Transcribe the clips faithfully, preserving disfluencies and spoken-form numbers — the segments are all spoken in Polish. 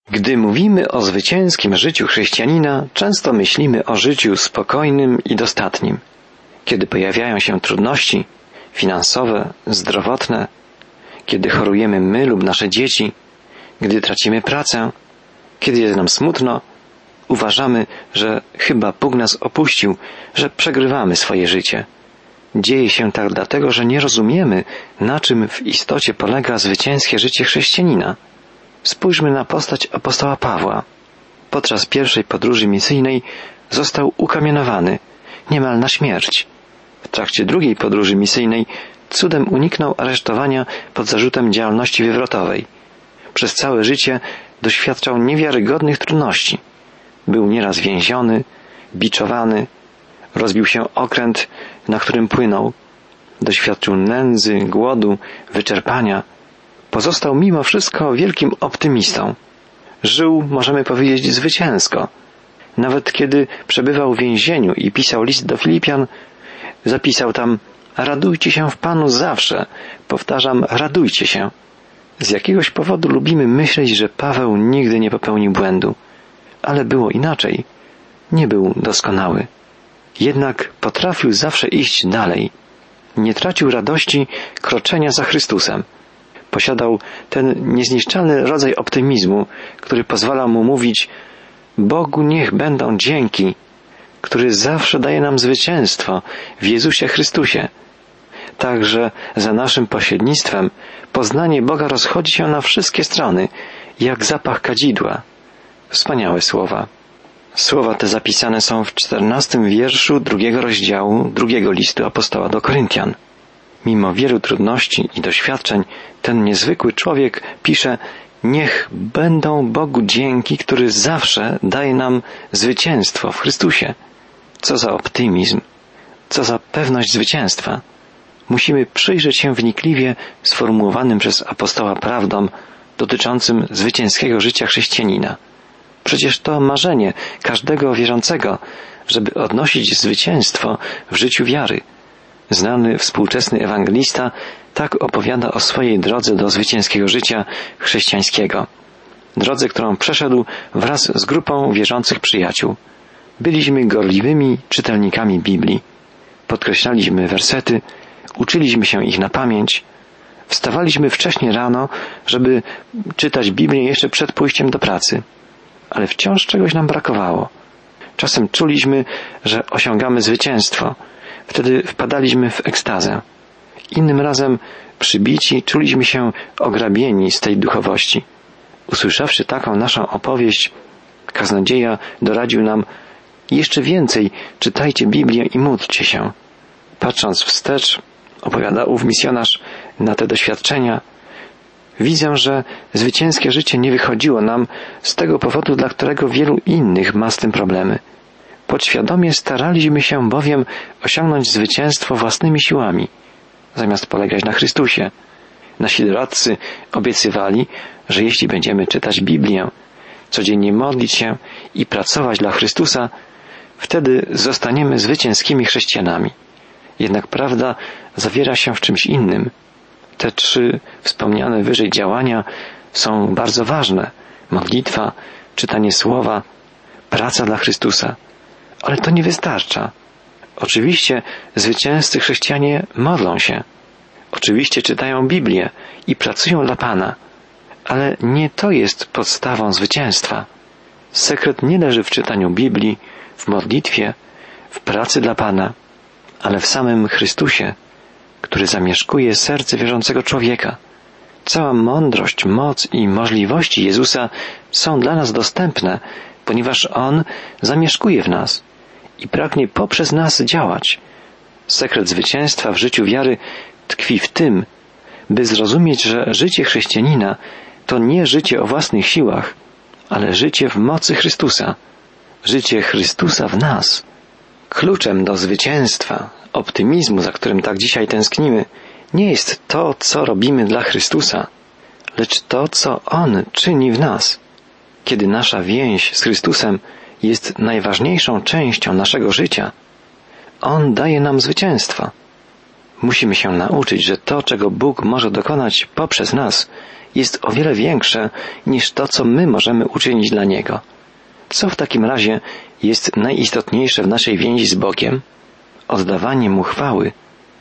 Gdy mówimy o zwycięskim życiu chrześcijanina, często myślimy o życiu spokojnym i dostatnim. Kiedy pojawiają się trudności finansowe, zdrowotne, kiedy chorujemy my lub nasze dzieci, gdy tracimy pracę, kiedy jest nam smutno, uważamy, że chyba Bóg nas opuścił, że przegrywamy swoje życie. Dzieje się tak dlatego, że nie rozumiemy, na czym w istocie polega zwycięskie życie chrześcijanina. Spójrzmy na postać apostoła Pawła. Podczas pierwszej podróży misyjnej został ukamienowany, niemal na śmierć. W trakcie drugiej podróży misyjnej cudem uniknął aresztowania pod zarzutem działalności wywrotowej. Przez całe życie doświadczał niewiarygodnych trudności. Był nieraz więziony, biczowany, rozbił się okręt, na którym płynął. Doświadczył nędzy, głodu, wyczerpania. Pozostał mimo wszystko wielkim optymistą. Żył, możemy powiedzieć, zwycięsko. Nawet kiedy przebywał w więzieniu i pisał list do Filipian, zapisał tam: radujcie się w Panu zawsze. Powtarzam, radujcie się. Z jakiegoś powodu lubimy myśleć, że Paweł nigdy nie popełnił błędu. Ale było inaczej. Nie był doskonały. Jednak potrafił zawsze iść dalej. Nie tracił radości kroczenia za Chrystusem. Posiadał ten niezniszczalny rodzaj optymizmu, który pozwala mu mówić: Bogu niech będą dzięki, który zawsze daje nam zwycięstwo w Jezusie Chrystusie. Także za naszym pośrednictwem poznanie Boga rozchodzi się na wszystkie strony, jak zapach kadzidła. Wspaniałe słowa. Słowa te zapisane są w czternastym wierszu drugiego rozdziału drugiego listu apostoła do Koryntian. Mimo wielu trudności i doświadczeń, ten niezwykły człowiek pisze: niech będą Bogu dzięki, który zawsze daje nam zwycięstwo w Chrystusie. Co za optymizm, co za pewność zwycięstwa. Musimy przyjrzeć się wnikliwie sformułowanym przez apostoła prawdom dotyczącym zwycięskiego życia chrześcijanina. Przecież to marzenie każdego wierzącego, żeby odnosić zwycięstwo w życiu wiary. Znany współczesny ewangelista tak opowiada o swojej drodze do zwycięskiego życia chrześcijańskiego. Drodze, którą przeszedł wraz z grupą wierzących przyjaciół. Byliśmy gorliwymi czytelnikami Biblii. Podkreślaliśmy wersety, uczyliśmy się ich na pamięć. Wstawaliśmy wcześnie rano, żeby czytać Biblię jeszcze przed pójściem do pracy. Ale wciąż czegoś nam brakowało. Czasem czuliśmy, że osiągamy zwycięstwo. Wtedy wpadaliśmy w ekstazę. Innym razem, przybici, czuliśmy się ograbieni z tej duchowości. Usłyszawszy taką naszą opowieść, kaznodzieja doradził nam: jeszcze więcej czytajcie Biblię i módlcie się. Patrząc wstecz, opowiada ów misjonarz, na te doświadczenia, widzę, że zwycięskie życie nie wychodziło nam z tego powodu, dla którego wielu innych ma z tym problemy. Podświadomie staraliśmy się bowiem osiągnąć zwycięstwo własnymi siłami, zamiast polegać na Chrystusie. Nasi doradcy obiecywali, że jeśli będziemy czytać Biblię, codziennie modlić się i pracować dla Chrystusa, wtedy zostaniemy zwycięskimi chrześcijanami. Jednak prawda zawiera się w czymś innym. Te trzy wspomniane wyżej działania są bardzo ważne. Modlitwa, czytanie słowa, praca dla Chrystusa. Ale to nie wystarcza. Oczywiście zwycięscy chrześcijanie modlą się. Oczywiście czytają Biblię i pracują dla Pana. Ale nie to jest podstawą zwycięstwa. Sekret nie leży w czytaniu Biblii, w modlitwie, w pracy dla Pana, ale w samym Chrystusie, który zamieszkuje serce wierzącego człowieka. Cała mądrość, moc i możliwości Jezusa są dla nas dostępne, ponieważ On zamieszkuje w nas i pragnie poprzez nas działać. Sekret zwycięstwa w życiu wiary tkwi w tym, by zrozumieć, że życie chrześcijanina to nie życie o własnych siłach, ale życie w mocy Chrystusa. Życie Chrystusa w nas. Kluczem do zwycięstwa, optymizmu, za którym tak dzisiaj tęsknimy, nie jest to, co robimy dla Chrystusa, lecz to, co On czyni w nas. Kiedy nasza więź z Chrystusem jest najważniejszą częścią naszego życia, On daje nam zwycięstwo. Musimy się nauczyć, że to, czego Bóg może dokonać poprzez nas, jest o wiele większe niż to, co my możemy uczynić dla Niego. Co w takim razie jest najistotniejsze w naszej więzi z Bogiem? Oddawanie Mu chwały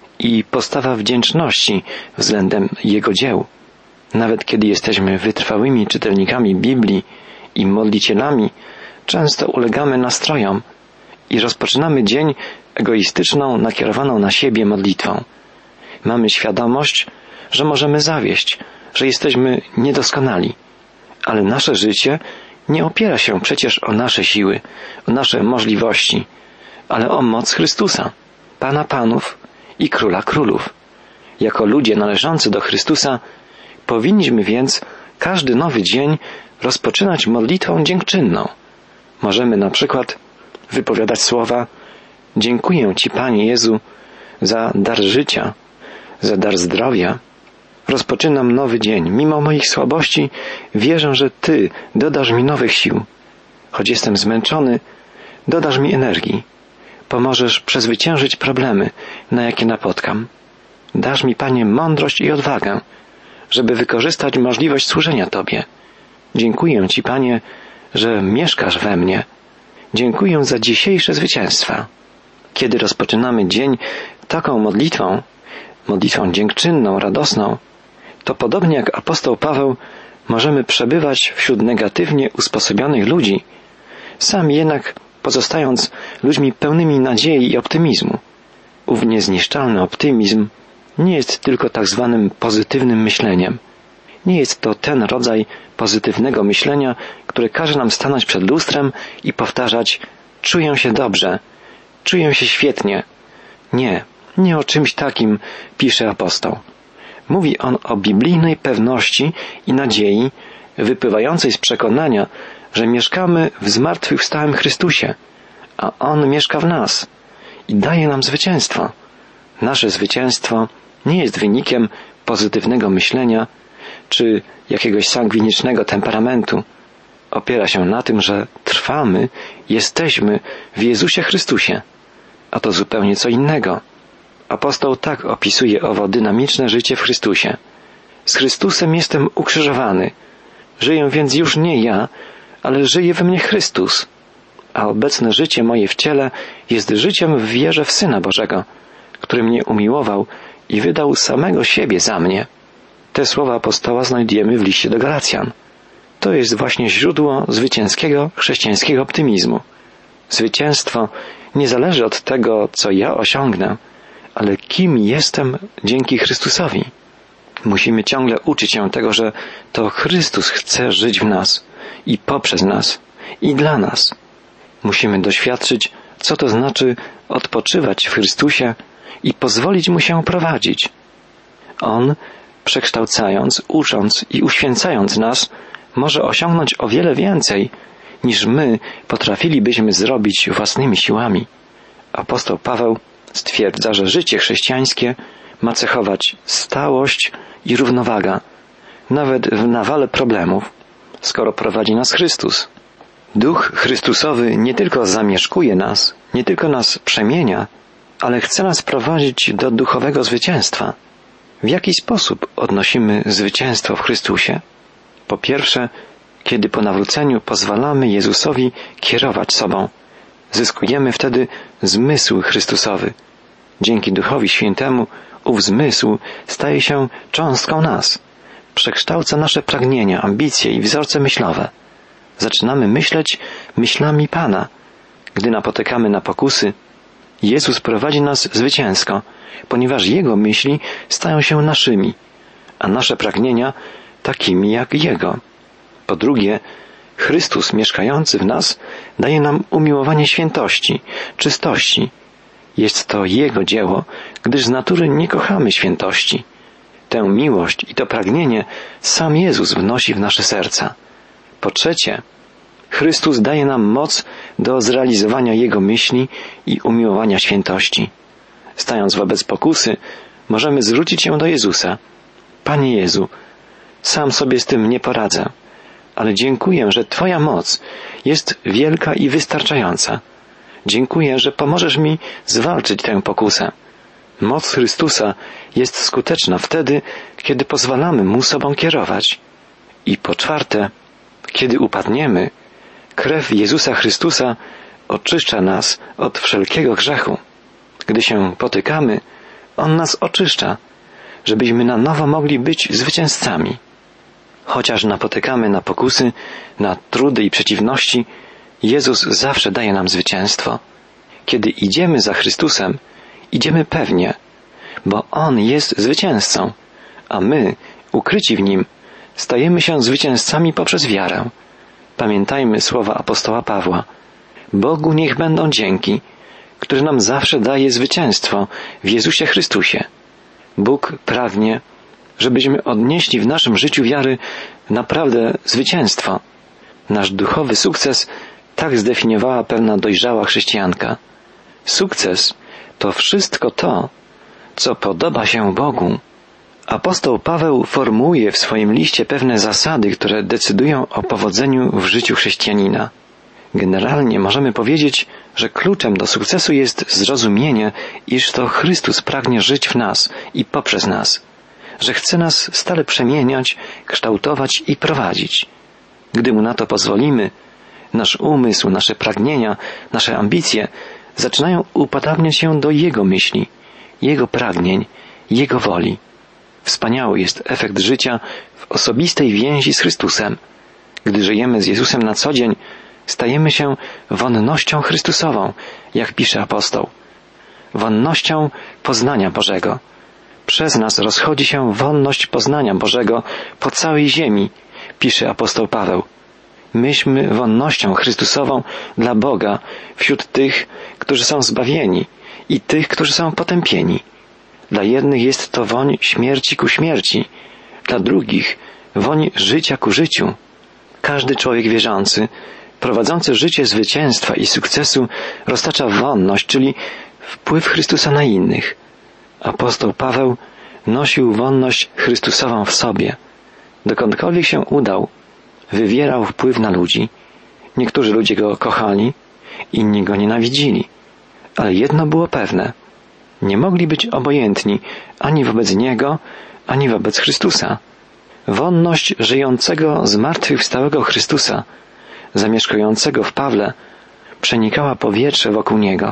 i postawa wdzięczności względem Jego dzieł. Nawet kiedy jesteśmy wytrwałymi czytelnikami Biblii i modlicielami, często ulegamy nastrojom i rozpoczynamy dzień egoistyczną, nakierowaną na siebie modlitwą. Mamy świadomość, że możemy zawieść, że jesteśmy niedoskonali, ale nasze życie nie opiera się przecież o nasze siły, o nasze możliwości, ale o moc Chrystusa, Pana Panów i Króla Królów. Jako ludzie należący do Chrystusa powinniśmy więc każdy nowy dzień rozpoczynać modlitwą dziękczynną. Możemy na przykład wypowiadać słowa: dziękuję Ci, Panie Jezu, za dar życia, za dar zdrowia. Rozpoczynam nowy dzień. Mimo moich słabości wierzę, że Ty dodasz mi nowych sił. Choć jestem zmęczony, dodasz mi energii. Pomożesz przezwyciężyć problemy, na jakie napotkam. Dasz mi, Panie, mądrość i odwagę, żeby wykorzystać możliwość służenia Tobie. Dziękuję Ci, Panie, że mieszkasz we mnie. Dziękuję za dzisiejsze zwycięstwa. Kiedy rozpoczynamy dzień taką modlitwą, modlitwą dziękczynną, radosną, to podobnie jak apostoł Paweł możemy przebywać wśród negatywnie usposobionych ludzi, sami jednak pozostając ludźmi pełnymi nadziei i optymizmu. Ów niezniszczalny optymizm nie jest tylko tak zwanym pozytywnym myśleniem. Nie jest to ten rodzaj pozytywnego myślenia, który każe nam stanąć przed lustrem i powtarzać: czuję się dobrze, czuję się świetnie. Nie, nie o czymś takim pisze apostoł. Mówi on o biblijnej pewności i nadziei wypływającej z przekonania, że mieszkamy w zmartwychwstałym Chrystusie, a On mieszka w nas i daje nam zwycięstwo. Nasze zwycięstwo nie jest wynikiem pozytywnego myślenia czy jakiegoś sangwinicznego temperamentu. Opiera się na tym, że trwamy, jesteśmy w Jezusie Chrystusie, a to zupełnie co innego. Apostoł tak opisuje owo dynamiczne życie w Chrystusie. Z Chrystusem jestem ukrzyżowany. Żyję więc już nie ja, ale żyje we mnie Chrystus. A obecne życie moje w ciele jest życiem w wierze w Syna Bożego, który mnie umiłował i wydał samego siebie za mnie. Te słowa apostoła znajdujemy w liście do Galacjan. To jest właśnie źródło zwycięskiego chrześcijańskiego optymizmu. Zwycięstwo nie zależy od tego, co ja osiągnę, ale kim jestem dzięki Chrystusowi. Musimy ciągle uczyć się tego, że to Chrystus chce żyć w nas i poprzez nas i dla nas. Musimy doświadczyć, co to znaczy odpoczywać w Chrystusie i pozwolić Mu się prowadzić. On, przekształcając, ucząc i uświęcając nas, może osiągnąć o wiele więcej, niż my potrafilibyśmy zrobić własnymi siłami. Apostoł Paweł stwierdza, że życie chrześcijańskie ma cechować stałość i równowaga, nawet w nawale problemów, skoro prowadzi nas Chrystus. Duch Chrystusowy nie tylko zamieszkuje nas, nie tylko nas przemienia, ale chce nas prowadzić do duchowego zwycięstwa. W jaki sposób odnosimy zwycięstwo w Chrystusie? Po pierwsze, kiedy po nawróceniu pozwalamy Jezusowi kierować sobą. Zyskujemy wtedy zmysł Chrystusowy. Dzięki Duchowi Świętemu ów zmysł staje się cząstką nas. Przekształca nasze pragnienia, ambicje i wzorce myślowe. Zaczynamy myśleć myślami Pana. Gdy napotykamy na pokusy, Jezus prowadzi nas zwycięsko, ponieważ Jego myśli stają się naszymi, a nasze pragnienia takimi jak Jego. Po drugie, Chrystus mieszkający w nas daje nam umiłowanie świętości, czystości. Jest to Jego dzieło, gdyż z natury nie kochamy świętości. Tę miłość i to pragnienie sam Jezus wnosi w nasze serca. Po trzecie, Chrystus daje nam moc do zrealizowania Jego myśli i umiłowania świętości. Stając wobec pokusy, możemy zwrócić się do Jezusa. Panie Jezu, sam sobie z tym nie poradzę, ale dziękuję, że Twoja moc jest wielka i wystarczająca. Dziękuję, że pomożesz mi zwalczyć tę pokusę. Moc Chrystusa jest skuteczna wtedy, kiedy pozwalamy Mu sobą kierować. I po czwarte, kiedy upadniemy, krew Jezusa Chrystusa oczyszcza nas od wszelkiego grzechu. Gdy się potykamy, On nas oczyszcza, żebyśmy na nowo mogli być zwycięzcami. Chociaż napotykamy na pokusy, na trudy i przeciwności, Jezus zawsze daje nam zwycięstwo. Kiedy idziemy za Chrystusem, idziemy pewnie, bo On jest zwycięzcą, a my, ukryci w Nim, stajemy się zwycięzcami poprzez wiarę. Pamiętajmy słowa apostoła Pawła. Bogu niech będą dzięki, który nam zawsze daje zwycięstwo w Jezusie Chrystusie. Bóg pragnie, żebyśmy odnieśli w naszym życiu wiary naprawdę zwycięstwo. Nasz duchowy sukces tak zdefiniowała pewna dojrzała chrześcijanka. Sukces to wszystko to, co podoba się Bogu. Apostoł Paweł formułuje w swoim liście pewne zasady, które decydują o powodzeniu w życiu chrześcijanina. Generalnie możemy powiedzieć, że kluczem do sukcesu jest zrozumienie, iż to Chrystus pragnie żyć w nas i poprzez nas, że chce nas stale przemieniać, kształtować i prowadzić. Gdy Mu na to pozwolimy, nasz umysł, nasze pragnienia, nasze ambicje zaczynają upodabniać się do Jego myśli, Jego pragnień, Jego woli. Wspaniały jest efekt życia w osobistej więzi z Chrystusem. Gdy żyjemy z Jezusem na co dzień, stajemy się wonnością Chrystusową, jak pisze apostoł. Wonnością poznania Bożego. Przez nas rozchodzi się wonność poznania Bożego po całej ziemi, pisze apostoł Paweł. Myśmy wonnością Chrystusową dla Boga wśród tych, którzy są zbawieni i tych, którzy są potępieni. Dla jednych jest to woń śmierci ku śmierci, dla drugich woń życia ku życiu. Każdy człowiek wierzący, prowadzący życie zwycięstwa i sukcesu, roztacza wonność, czyli wpływ Chrystusa na innych. Apostoł Paweł nosił wonność Chrystusową w sobie. Dokądkolwiek się udał, wywierał wpływ na ludzi. Niektórzy ludzie go kochali, inni go nienawidzili. Ale jedno było pewne. Nie mogli być obojętni ani wobec Niego, ani wobec Chrystusa. Wonność żyjącego, zmartwychwstałego Chrystusa, zamieszkującego w Pawle, przenikała powietrze wokół Niego.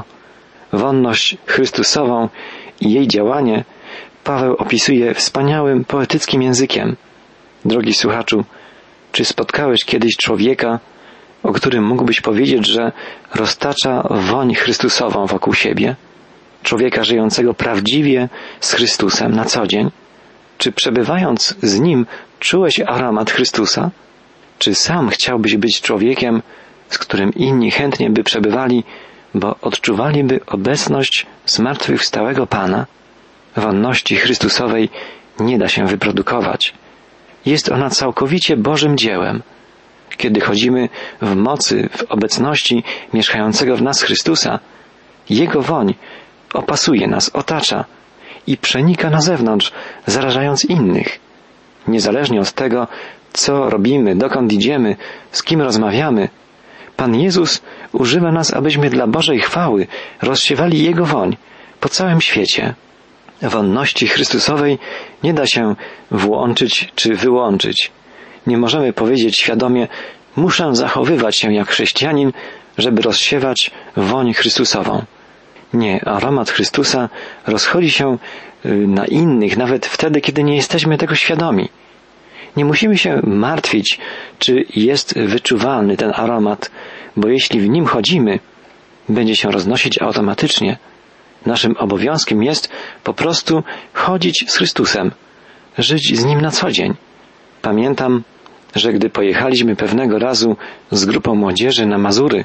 Wonność Chrystusową i jej działanie Paweł opisuje wspaniałym, poetyckim językiem. Drogi słuchaczu, czy spotkałeś kiedyś człowieka, o którym mógłbyś powiedzieć, że roztacza woń Chrystusową wokół siebie? Człowieka żyjącego prawdziwie z Chrystusem na co dzień? Czy przebywając z Nim czułeś aromat Chrystusa? Czy sam chciałbyś być człowiekiem, z którym inni chętnie by przebywali, bo odczuwaliby obecność zmartwychwstałego Pana? Wonności Chrystusowej nie da się wyprodukować. Jest ona całkowicie Bożym dziełem. Kiedy chodzimy w mocy, w obecności mieszkającego w nas Chrystusa, Jego woń opasuje nas, otacza i przenika na zewnątrz, zarażając innych. Niezależnie od tego, co robimy, dokąd idziemy, z kim rozmawiamy, Pan Jezus używa nas, abyśmy dla Bożej chwały rozsiewali Jego woń po całym świecie. Wonności Chrystusowej nie da się włączyć czy wyłączyć. Nie możemy powiedzieć świadomie, muszę zachowywać się jak chrześcijanin, żeby rozsiewać woń Chrystusową. Nie, aromat Chrystusa rozchodzi się na innych, nawet wtedy, kiedy nie jesteśmy tego świadomi. Nie musimy się martwić, czy jest wyczuwalny ten aromat, bo jeśli w nim chodzimy, będzie się roznosić automatycznie. Naszym obowiązkiem jest po prostu chodzić z Chrystusem, żyć z Nim na co dzień. Pamiętam, że gdy pojechaliśmy pewnego razu z grupą młodzieży na Mazury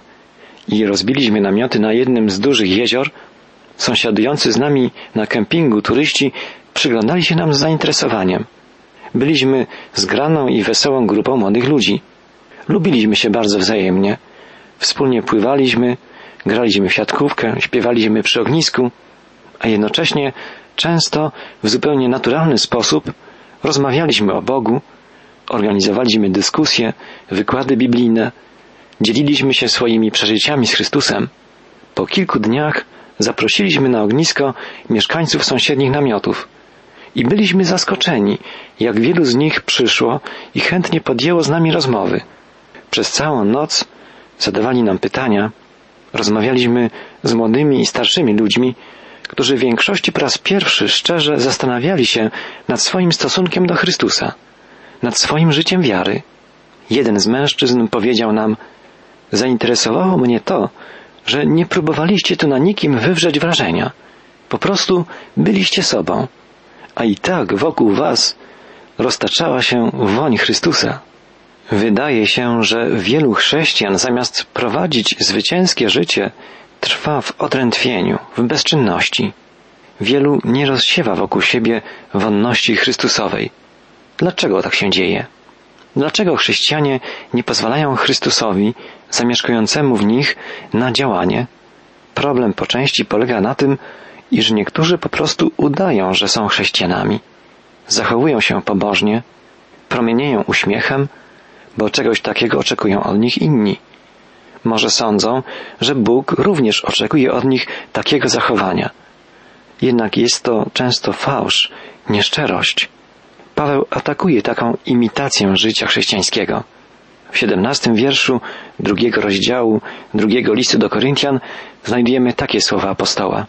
i rozbiliśmy namioty na jednym z dużych jezior, sąsiadujący z nami na kempingu turyści przyglądali się nam z zainteresowaniem. Byliśmy zgraną i wesołą grupą młodych ludzi. Lubiliśmy się bardzo wzajemnie. Wspólnie pływaliśmy, graliśmy w siatkówkę, śpiewaliśmy przy ognisku, a jednocześnie często w zupełnie naturalny sposób rozmawialiśmy o Bogu, organizowaliśmy dyskusje, wykłady biblijne, dzieliliśmy się swoimi przeżyciami z Chrystusem. Po kilku dniach zaprosiliśmy na ognisko mieszkańców sąsiednich namiotów i byliśmy zaskoczeni, jak wielu z nich przyszło i chętnie podjęło z nami rozmowy. Przez całą noc zadawali nam pytania, rozmawialiśmy z młodymi i starszymi ludźmi, którzy w większości po raz pierwszy szczerze zastanawiali się nad swoim stosunkiem do Chrystusa, nad swoim życiem wiary. Jeden z mężczyzn powiedział nam: zainteresowało mnie to, że nie próbowaliście tu na nikim wywrzeć wrażenia. Po prostu byliście sobą, a i tak wokół was roztaczała się woń Chrystusa. Wydaje się, że wielu chrześcijan zamiast prowadzić zwycięskie życie, trwa w odrętwieniu, w bezczynności. Wielu nie rozsiewa wokół siebie wonności Chrystusowej. Dlaczego tak się dzieje? Dlaczego chrześcijanie nie pozwalają Chrystusowi, zamieszkującemu w nich, na działanie? Problem po części polega na tym, iż niektórzy po prostu udają, że są chrześcijanami. Zachowują się pobożnie, promienieją uśmiechem, bo czegoś takiego oczekują od nich inni. Może sądzą, że Bóg również oczekuje od nich takiego zachowania. Jednak jest to często fałsz, nieszczerość. Paweł atakuje taką imitację życia chrześcijańskiego. W siedemnastym wierszu drugiego rozdziału drugiego listu do Koryntian znajdujemy takie słowa apostoła.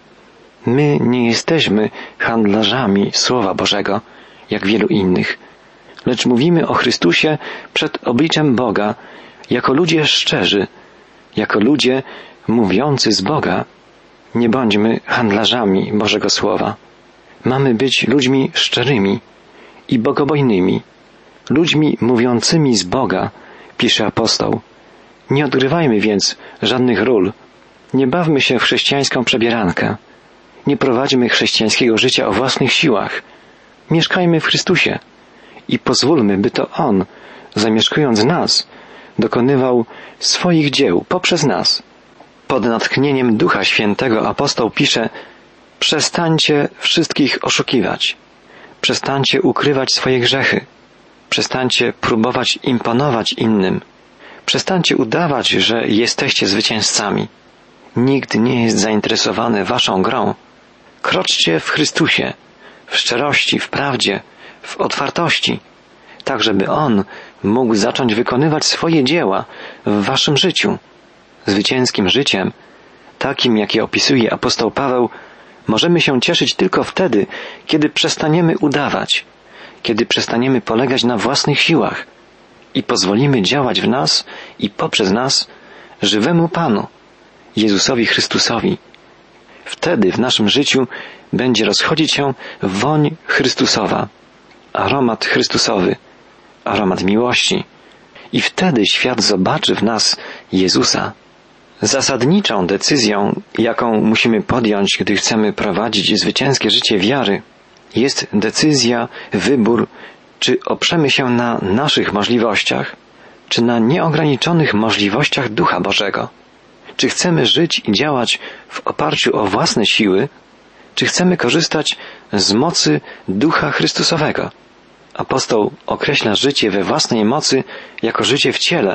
My nie jesteśmy handlarzami Słowa Bożego, jak wielu innych, lecz mówimy o Chrystusie przed obliczem Boga, jako ludzie szczerzy, jako ludzie mówiący z Boga. Nie bądźmy handlarzami Bożego Słowa. Mamy być ludźmi szczerymi i bogobojnymi, ludźmi mówiącymi z Boga, pisze apostoł. Nie odgrywajmy więc żadnych ról. Nie bawmy się w chrześcijańską przebierankę. Nie prowadźmy chrześcijańskiego życia o własnych siłach. Mieszkajmy w Chrystusie i pozwólmy, by to On, zamieszkując nas, dokonywał swoich dzieł poprzez nas. Pod natchnieniem Ducha Świętego apostoł pisze: przestańcie wszystkich oszukiwać. Przestańcie ukrywać swoje grzechy. Przestańcie próbować imponować innym. Przestańcie udawać, że jesteście zwycięzcami. Nikt nie jest zainteresowany waszą grą. Kroczcie w Chrystusie, w szczerości, w prawdzie, w otwartości, tak żeby On mógł zacząć wykonywać swoje dzieła w waszym życiu. Zwycięskim życiem, takim jakie opisuje apostoł Paweł, możemy się cieszyć tylko wtedy, kiedy przestaniemy udawać, kiedy przestaniemy polegać na własnych siłach i pozwolimy działać w nas i poprzez nas żywemu Panu, Jezusowi Chrystusowi. Wtedy w naszym życiu będzie rozchodzić się woń Chrystusowa, aromat Chrystusowy, aromat miłości. I wtedy świat zobaczy w nas Jezusa. Zasadniczą decyzją, jaką musimy podjąć, gdy chcemy prowadzić zwycięskie życie wiary, jest decyzja, wybór, czy oprzemy się na naszych możliwościach, czy na nieograniczonych możliwościach Ducha Bożego. Czy chcemy żyć i działać w oparciu o własne siły, czy chcemy korzystać z mocy Ducha Chrystusowego. Apostoł określa życie we własnej mocy jako życie w ciele,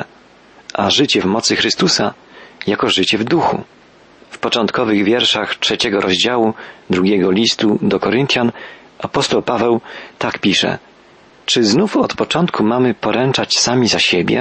a życie w mocy Chrystusa jako życie w duchu. W początkowych wierszach trzeciego rozdziału drugiego listu do Koryntian apostoł Paweł tak pisze: czy znów od początku mamy poręczać sami za siebie?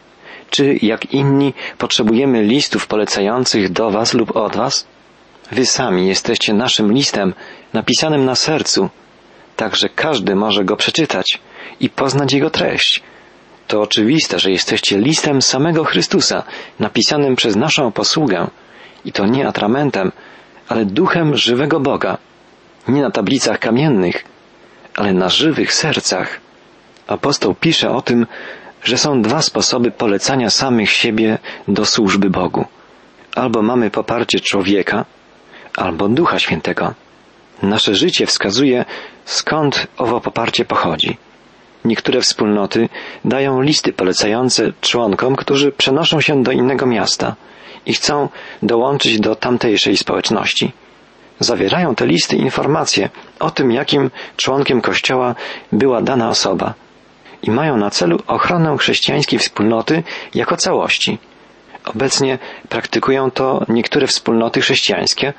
Czy jak inni potrzebujemy listów polecających do was lub od was? Wy sami jesteście naszym listem napisanym na sercu, tak że każdy może go przeczytać i poznać jego treść. To oczywiste, że jesteście listem samego Chrystusa, napisanym przez naszą posługę, i to nie atramentem, ale duchem żywego Boga, nie na tablicach kamiennych, ale na żywych sercach. Apostoł pisze o tym, że są dwa sposoby polecania samych siebie do służby Bogu. Albo mamy poparcie człowieka, albo Ducha Świętego. Nasze życie wskazuje, skąd owo poparcie pochodzi. Niektóre wspólnoty dają listy polecające członkom, którzy przenoszą się do innego miasta i chcą dołączyć do tamtejszej społeczności. Zawierają te listy informacje o tym, jakim członkiem Kościoła była dana osoba i mają na celu ochronę chrześcijańskiej wspólnoty jako całości. Obecnie praktykują to niektóre wspólnoty chrześcijańskie,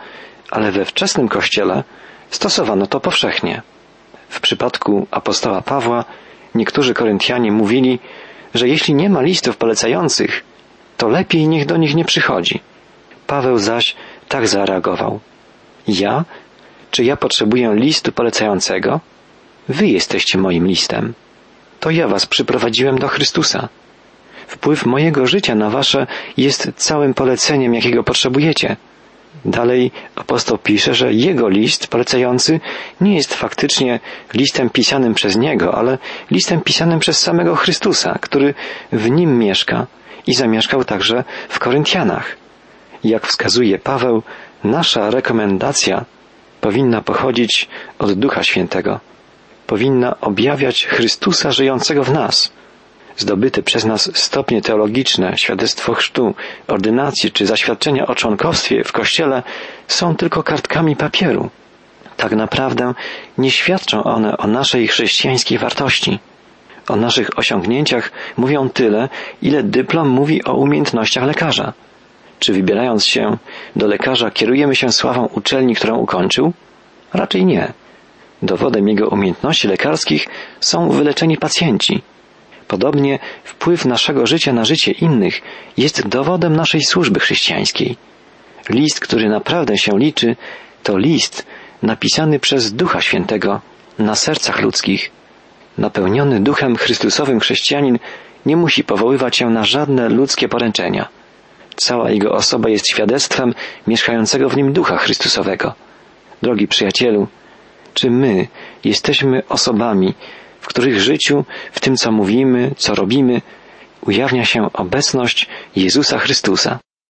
ale we wczesnym Kościele stosowano to powszechnie. W przypadku apostoła Pawła niektórzy Koryntianie mówili, że jeśli nie ma listów polecających, to lepiej niech do nich nie przychodzi. Paweł zaś tak zareagował. Ja? Czy ja potrzebuję listu polecającego? Wy jesteście moim listem. To ja was przyprowadziłem do Chrystusa. Wpływ mojego życia na wasze jest całym poleceniem, jakiego potrzebujecie. Dalej apostoł pisze, że jego list polecający nie jest faktycznie listem pisanym przez niego, ale listem pisanym przez samego Chrystusa, który w nim mieszka i zamieszkał także w Koryntianach. Jak wskazuje Paweł, nasza rekomendacja powinna pochodzić od Ducha Świętego. Powinna objawiać Chrystusa żyjącego w nas. Zdobyte przez nas stopnie teologiczne, świadectwo chrztu, ordynacji czy zaświadczenia o członkostwie w Kościele są tylko kartkami papieru. Tak naprawdę nie świadczą one o naszej chrześcijańskiej wartości. O naszych osiągnięciach mówią tyle, ile dyplom mówi o umiejętnościach lekarza. Czy wybierając się do lekarza kierujemy się sławą uczelni, którą ukończył? Raczej nie. Dowodem jego umiejętności lekarskich są wyleczeni pacjenci. Podobnie wpływ naszego życia na życie innych jest dowodem naszej służby chrześcijańskiej. List, który naprawdę się liczy, to list napisany przez Ducha Świętego na sercach ludzkich. Napełniony Duchem Chrystusowym chrześcijanin nie musi powoływać się na żadne ludzkie poręczenia. Cała jego osoba jest świadectwem mieszkającego w nim Ducha Chrystusowego. Drogi przyjacielu, czy my jesteśmy osobami, w których życiu, w tym co mówimy, co robimy, ujawnia się obecność Jezusa Chrystusa?